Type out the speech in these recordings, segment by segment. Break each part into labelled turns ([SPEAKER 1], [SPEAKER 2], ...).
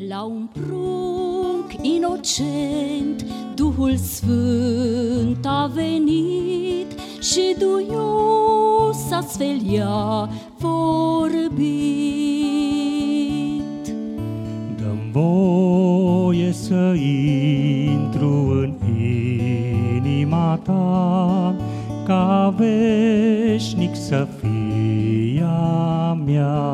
[SPEAKER 1] La un prunc inocent, Duhul Sfânt a venit și duios astfel i-a vorbit.
[SPEAKER 2] Dă-mi voie să intru în inima ta, ca veșnic să fie a mea.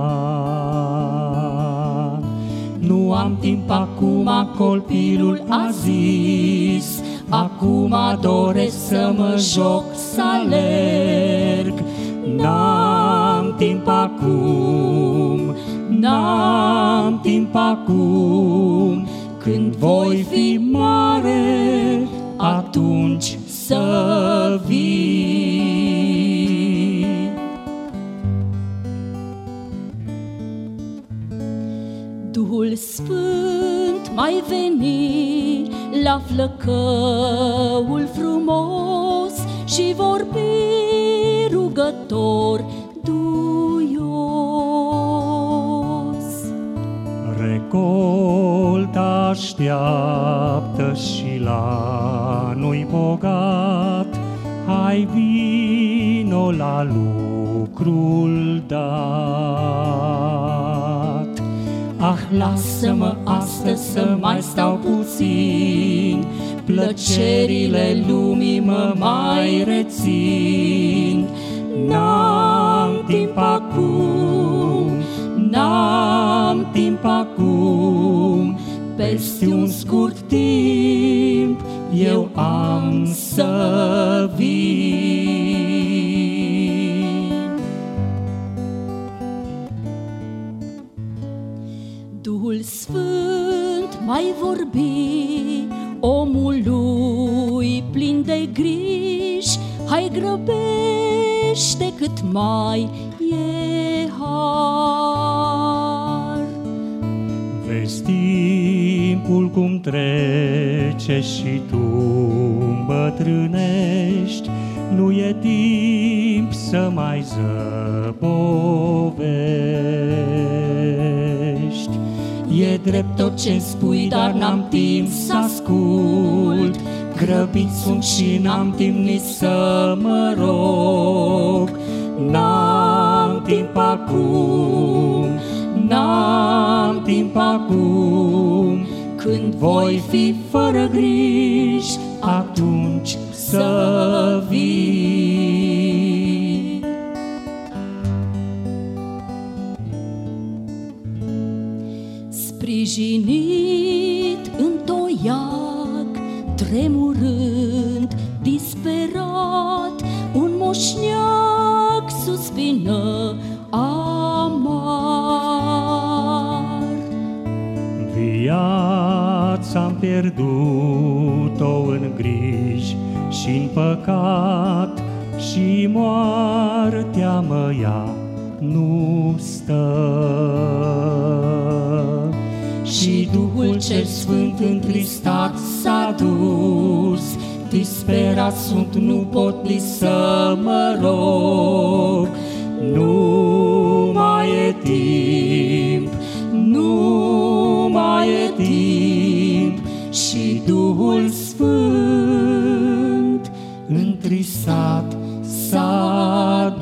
[SPEAKER 2] Nu am timp acum, copilul a zis, acum doresc să mă joc, să alerg. N-am timp acum, n-am timp acum, când voi fi mare, atunci să vii.
[SPEAKER 1] Duhul Sfânt mai veni la flăcăul frumos și vorbi rugător duios.
[SPEAKER 2] Recolta așteaptă și lanul-i bogat, hai vino la lucrul dat. Ah, lasă-mă astăzi să mai stau puțin, plăcerile lumii mă mai rețin. N-am timp acum, n-am timp acum, peste un scurt timp eu am să vin.
[SPEAKER 1] Duhul Sfânt mai vorbi omului plin de griji, hai grăbește cât mai e har.
[SPEAKER 2] Vezi timpul cum trece și tu îmbătrânești, nu e timp să mai zăbovești. E drept tot ce spui, dar n-am timp să ascult, grăbit sunt și n-am timp nici să mă rog. N-am timp acum, n-am timp acum, când voi fi fără griji, atunci să vii.
[SPEAKER 1] Sprijinit în toiac, tremurând, disperat, un moșneac suspină amar.
[SPEAKER 2] Viața-am pierdut-o în griji și-n păcat, și moartea mă ia, nu stă. Și Duhul cel Sfânt întristat s-a dus, disperat sunt, nu pot nici să mă rog. Nu mai e timp, nu mai e timp, și Duhul Sfânt întristat s-a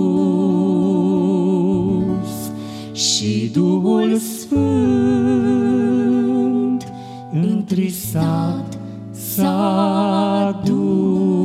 [SPEAKER 2] dus. Și Duhul Sfânt întristat s-a dus.